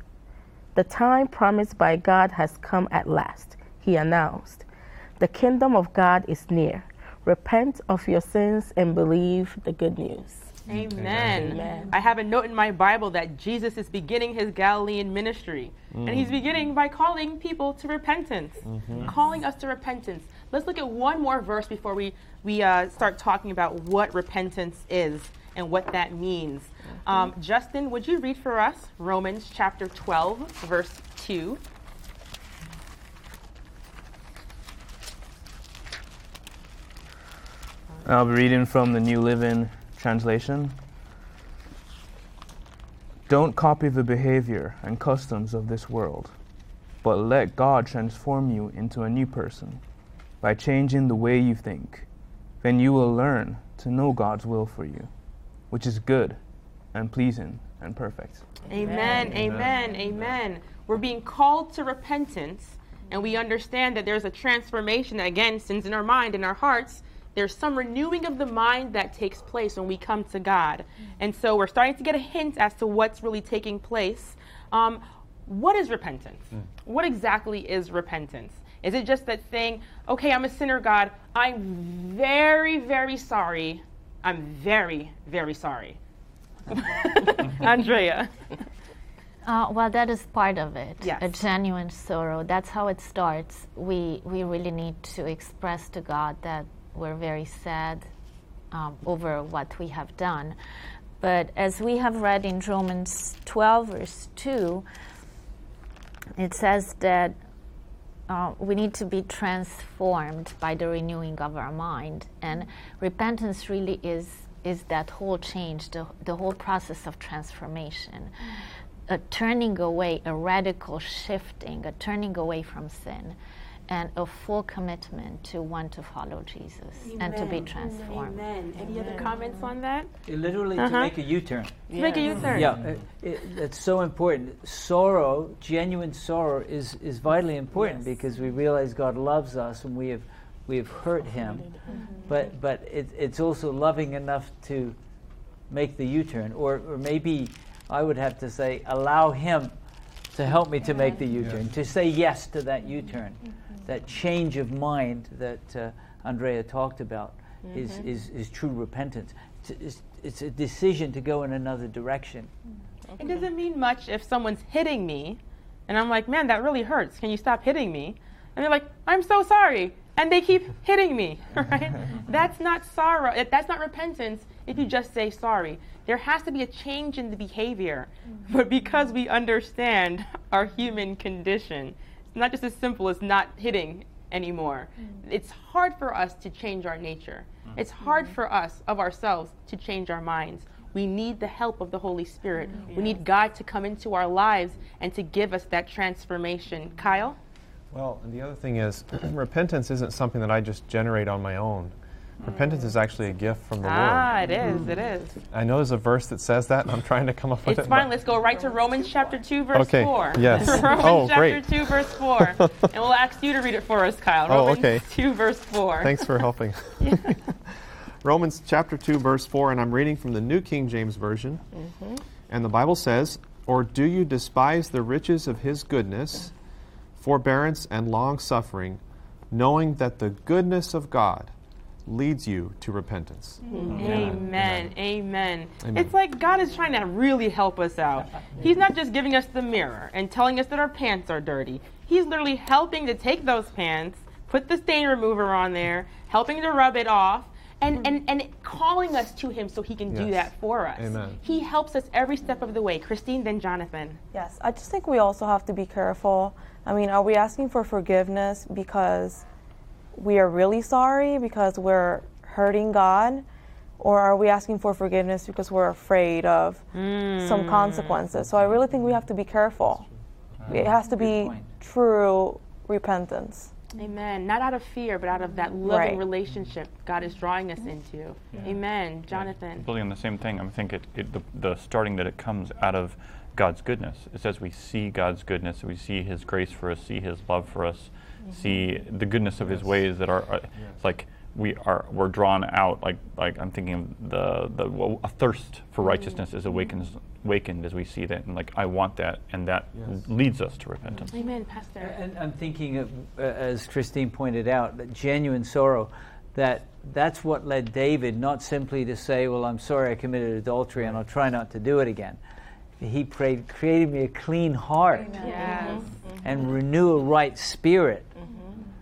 by God has come at last, he announced. The kingdom of God is near. Repent of your sins and believe the good news. Amen. Amen. I have a note in my Bible that Jesus is beginning his Galilean ministry. And he's beginning by calling people to repentance, calling us to repentance. Let's look at one more verse before we start talking about what repentance is. and what that means. Justin, would you read for us Romans chapter 12, verse 2? I'll be reading from the New Living Translation. Don't copy the behavior and customs of this world, but let God transform you into a new person by changing the way you think. Then you will learn to know God's will for you, which is good and pleasing and perfect. Amen, amen, amen. We're being called to repentance, and we understand that there's a transformation that, again, since in our mind, in our hearts, there's some renewing of the mind that takes place when we come to God. And so we're starting to get a hint as to what's really taking place. What is repentance? What exactly is repentance? Is it just that saying, okay, I'm a sinner, God, I'm very, very sorry. I'm very, very sorry. Andrea. Well, that is part of it. Yes. A genuine sorrow. That's how it starts. We really need to express to God that we're very sad over what we have done. But as we have read in Romans 12, verse 2, it says that we need to be transformed by the renewing of our mind. And repentance really is that whole change, the whole process of transformation. A turning away, a radical shifting, a turning away from sin, and a full commitment to want to follow Jesus. Amen. And to be transformed. Amen. Any other comments on that? Literally to make a U-turn. To make a U-turn. Yeah, it's so important. Sorrow, genuine sorrow, is vitally important because we realize God loves us and we have hurt Him. But it's also loving enough to make the U-turn, or maybe I would have to say, allow Him to help me to make the U-turn, to say yes to that U-turn. That change of mind that Andrea talked about is true repentance. It's a decision to go in another direction. It doesn't mean much if someone's hitting me, and I'm like, man, that really hurts. Can you stop hitting me? And they're like, I'm so sorry. And they keep hitting me, right? That's not sorrow. That's not repentance if you just say sorry. There has to be a change in the behavior. But because we understand our human condition, it's not just as simple as not hitting anymore. It's hard for us to change our nature. It's hard for us, of ourselves, to change our minds. We need the help of the Holy Spirit. We need God to come into our lives and to give us that transformation. Kyle? Well, and the other thing is, repentance isn't something that I just generate on my own. Repentance is actually a gift from the Lord. It is. I know there's a verse that says that, and I'm trying to come up with it. It's fine. Let's go right to Romans chapter 2, verse 4. Yes. Romans chapter 2, verse 4. And we'll ask you to read it for us, Kyle. Romans 2, verse 4. Thanks for helping. Romans chapter 2, verse 4, and I'm reading from the New King James Version. And the Bible says, "Or do you despise the riches of His goodness, forbearance and long-suffering, knowing that the goodness of God leads you to repentance." Amen. Amen. It's like God is trying to really help us out. He's not just giving us the mirror and telling us that our pants are dirty. He's literally helping to take those pants, put the stain remover on there, helping to rub it off, and calling us to Him so He can do that for us. Amen. He helps us every step of the way. Christine, then Jonathan. Yes, I just think we also have to be careful. I mean, are we asking for forgiveness because we are really sorry, because we're hurting God? Or are we asking for forgiveness because we're afraid of some consequences? So I really think we have to be careful. It has to be true repentance. Amen. Not out of fear, but out of that loving relationship God is drawing us into. Amen. Jonathan. Building on the same thing, I think the starting that it comes out of God's goodness. It says we see God's goodness, we see His grace for us, see His love for us, see the goodness of His ways that are it's like we're drawn out. Like I'm thinking of a thirst for righteousness is awakened as we see that, and like I want that, and that leads us to repentance. Amen, Pastor. And I'm thinking of, as Christine pointed out, that genuine sorrow. That's what led David not simply to say, "Well, I'm sorry I committed adultery, and I'll try not to do it again." He prayed, "Create me a clean heart, and renew a right spirit."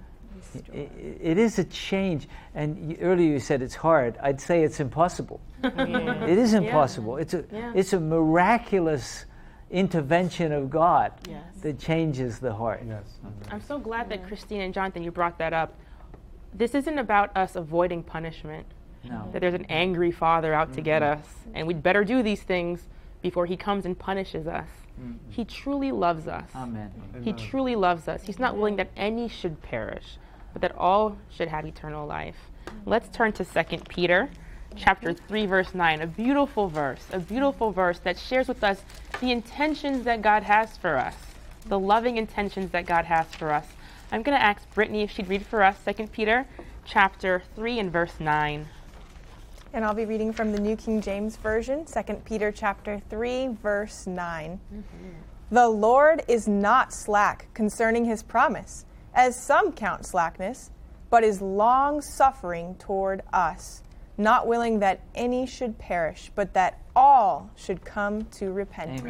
It is a change. And earlier you said it's hard. I'd say it's impossible. It is impossible. It's a miraculous intervention of God that changes the heart. I'm so glad that Christine and Jonathan, you brought that up. This isn't about us avoiding punishment. No. That there's an angry father out to get us, and we'd better do these things before he comes and punishes us. He truly loves us. Amen. He truly loves us. He's not willing that any should perish, but that all should have eternal life. Let's turn to 2 Peter chapter 3, verse 9, a beautiful verse that shares with us the intentions that God has for us, the loving intentions that God has for us. I'm going to ask Brittany if she'd read for us 2 Peter chapter 3 and verse 9. And I'll be reading from the New King James Version, 2 Peter chapter 3, verse 9. The Lord is not slack concerning his promise, as some count slackness, but is long-suffering toward us, not willing that any should perish, but that all should come to repentance.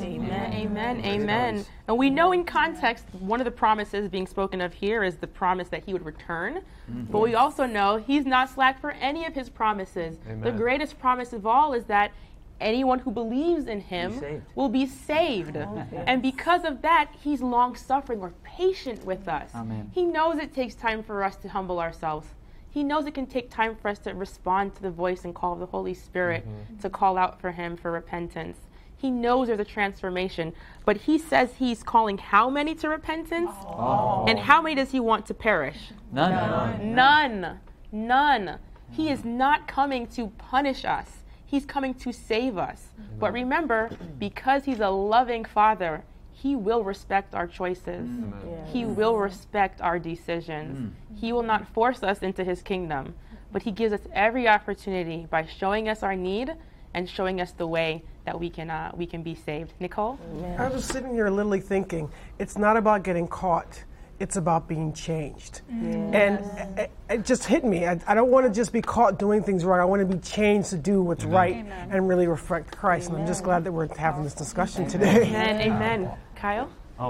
Amen. And we know in context, one of the promises being spoken of here is the promise that he would return. But we also know he's not slack for any of his promises. The greatest promise of all is that anyone who believes in him will be saved. And because of that, he's long-suffering or patient with us. He knows it takes time for us to humble ourselves. He knows it can take time for us to respond to the voice and call of the Holy Spirit, to call out for him for repentance. He knows there's a transformation, but he says he's calling how many to repentance? And how many does he want to perish? None. He is not coming to punish us. He's coming to save us. But remember, because he's a loving Father, he will respect our choices. He will respect our decisions. He will not force us into his kingdom, but he gives us every opportunity by showing us our need and showing us the way that we can be saved. Nicole? I was sitting here literally thinking, it's not about getting caught. It's about being changed. And it just hit me. I don't want to just be caught doing things right. I want to be changed to do what's right and really reflect Christ. And I'm just glad that we're having this discussion today. Amen. Kyle?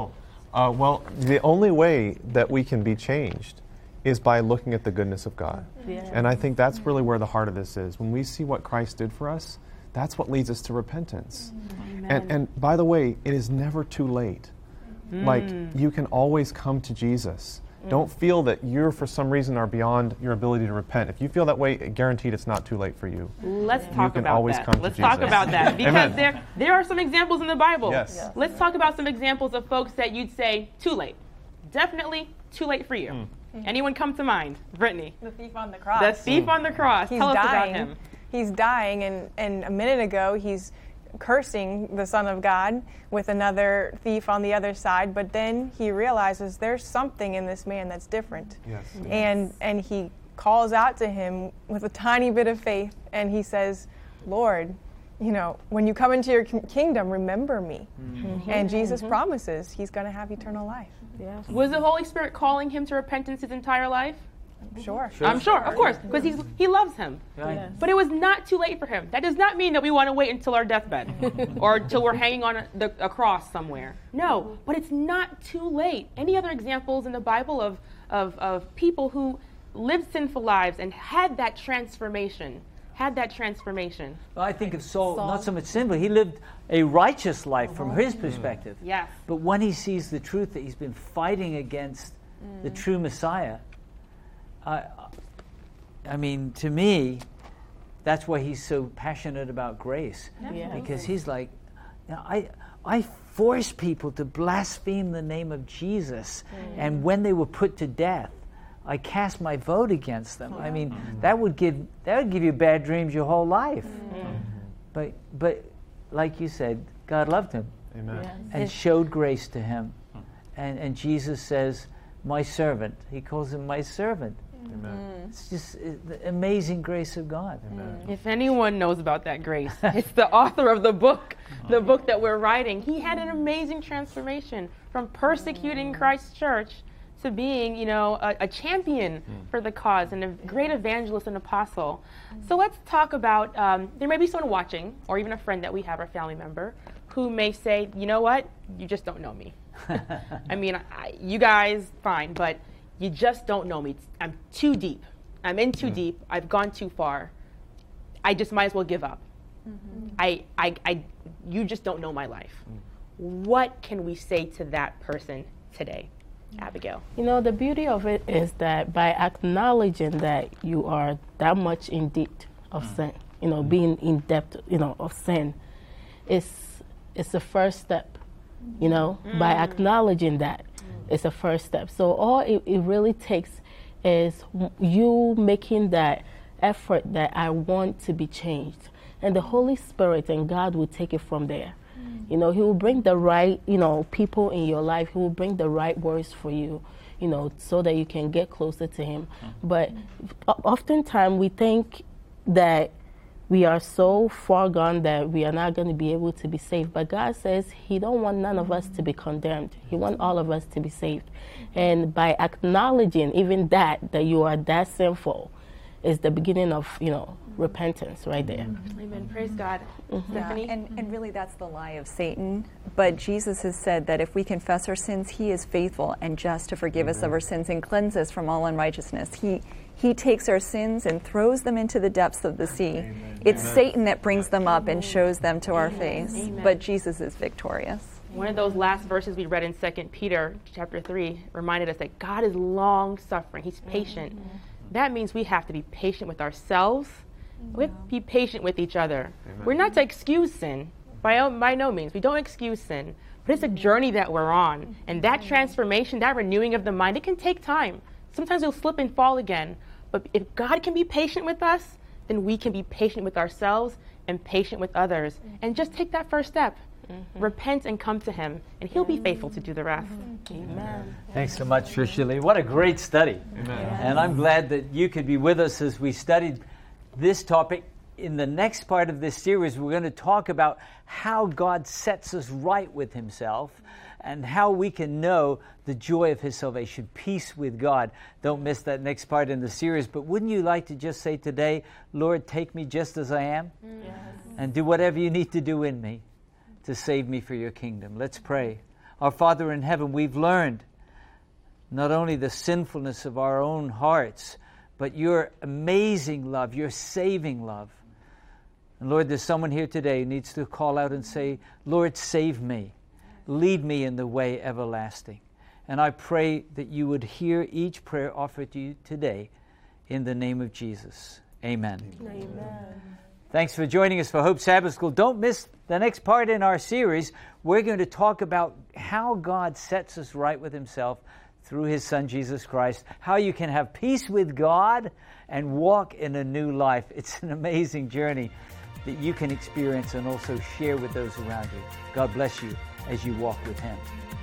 Well, the only way that we can be changed is by looking at the goodness of God. And I think that's really where the heart of this is. When we see what Christ did for us, that's what leads us to repentance. And by the way, it is never too late. Like, you can always come to Jesus. Don't feel that you're, for some reason, are beyond your ability to repent. If you feel that way, guaranteed it's not too late for you. Let's talk about always that. Come Let's to talk Jesus. about that. Because there are some examples in the Bible. Let's talk about some examples of folks that you'd say, too late. Definitely too late for you. Anyone come to mind? Brittany? The thief on the cross. The thief on the cross. He's Tell us dying. about him. He's dying, and a minute ago he's cursing the Son of God with another thief on the other side, but then he realizes there's something in this man that's different. And he calls out to him with a tiny bit of faith, and he says, Lord, when you come into your kingdom, remember me. And Jesus promises he's going to have eternal life. Was the Holy Spirit calling him to repentance his entire life? Sure. I'm sure, of course, because he loves him. But it was not too late for him. That does not mean that we want to wait until our deathbed or until we're hanging on a cross somewhere. No, but it's not too late. Any other examples in the Bible of people who lived sinful lives and had that transformation? Well, I think of Saul, not so much sinful. He lived a righteous life from his perspective. Yes. But when he sees the truth that he's been fighting against the true Messiah, I mean, to me, that's why he's so passionate about grace. Because he's like, I force people to blaspheme the name of Jesus, and when they were put to death, I cast my vote against them. I mean, that would give you bad dreams your whole life. But like you said, God loved him and showed grace to him. And Jesus says, my servant. He calls him my servant. It's just the amazing grace of God. If anyone knows about that grace, it's the author of the book that we're writing. He had an amazing transformation from persecuting Christ's church to being, a champion for the cause and a great evangelist and apostle. So let's talk about, there may be someone watching, or even a friend that we have, or family member, who may say, you know what, you just don't know me. I mean, you guys, fine, but you just don't know me. I'm too deep. I'm in too deep. I've gone too far. I just might as well give up. You just don't know my life. What can we say to that person today, Abigail? You know, the beauty of it is that by acknowledging that you are that much in deep of sin, you know, being in depth, you know, of sin, it's the first step, you know, by acknowledging that. It's a first step. So all it really takes is you making that effort that I want to be changed. And the Holy Spirit and God will take it from there. You know, He will bring the right, you know, people in your life. He will bring the right words for you, you know, so that you can get closer to Him. But oftentimes we think that we are so far gone that we are not going to be able to be saved. But God says He don't want none of us to be condemned. He wants all of us to be saved. And by acknowledging even that you are that sinful is the beginning of, you know, repentance right there. Amen. Praise God. Stephanie? And really that's the lie of Satan. But Jesus has said that if we confess our sins, He is faithful and just to forgive us of our sins and cleanse us from all unrighteousness. He takes our sins and throws them into the depths of the sea. It's Satan that brings them up and shows them to our face. But Jesus is victorious. One of those last verses we read in 2 Peter chapter 3 reminded us that God is long-suffering. He's patient. That means we have to be patient with ourselves. We have to be patient with each other. We're not to excuse sin. By no means. We don't excuse sin. But it's a journey that we're on. And that transformation, that renewing of the mind, it can take time. Sometimes we'll slip and fall again. But if God can be patient with us, then we can be patient with ourselves and patient with others. And just take that first step. Repent and come to Him, and He'll be faithful to do the rest. Amen. Thanks so much, Tricia Lee. What a great study. And I'm glad that you could be with us as we studied this topic. In the next part of this series, we're going to talk about how God sets us right with Himself and how we can know the joy of His salvation, peace with God. Don't miss that next part in the series. But wouldn't you like to just say today, Lord, take me just as I am? Yes. And do whatever you need to do in me to save me for your kingdom. Let's pray. Our Father in heaven, we've learned not only the sinfulness of our own hearts, but your amazing love, your saving love. And Lord, there's someone here today who needs to call out and say, Lord, save me. Lead me in the way everlasting. And I pray that you would hear each prayer offered to you today in the name of Jesus. Amen. Amen. Thanks for joining us for Hope Sabbath School. Don't miss the next part in our series. We're going to talk about how God sets us right with Himself through His Son, Jesus Christ, how you can have peace with God and walk in a new life. It's an amazing journey that you can experience and also share with those around you. God bless you as you walk with Him.